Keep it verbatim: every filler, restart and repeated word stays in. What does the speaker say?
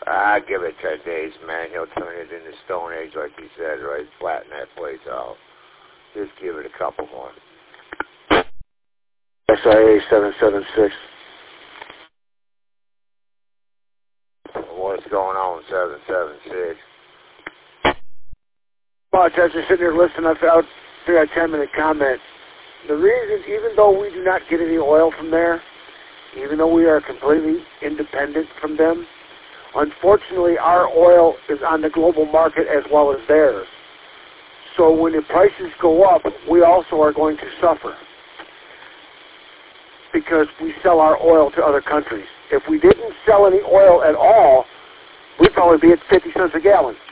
I give it ten days, man. He'll turn it into Stone Age, like he said, right? Flatten that place out. Just give it a couple more. S I A seven seven six. What's going on, seven seven six? Well, as you're sitting here listening, I found a ten-minute comment. The reason, even though we do not get any oil from there, even though we are completely independent from them, unfortunately, our oil is on the global market as well as theirs. So when the prices go up, we also are going to suffer because we sell our oil to other countries. If we didn't sell any oil at all, we'd probably be at fifty cents a gallon.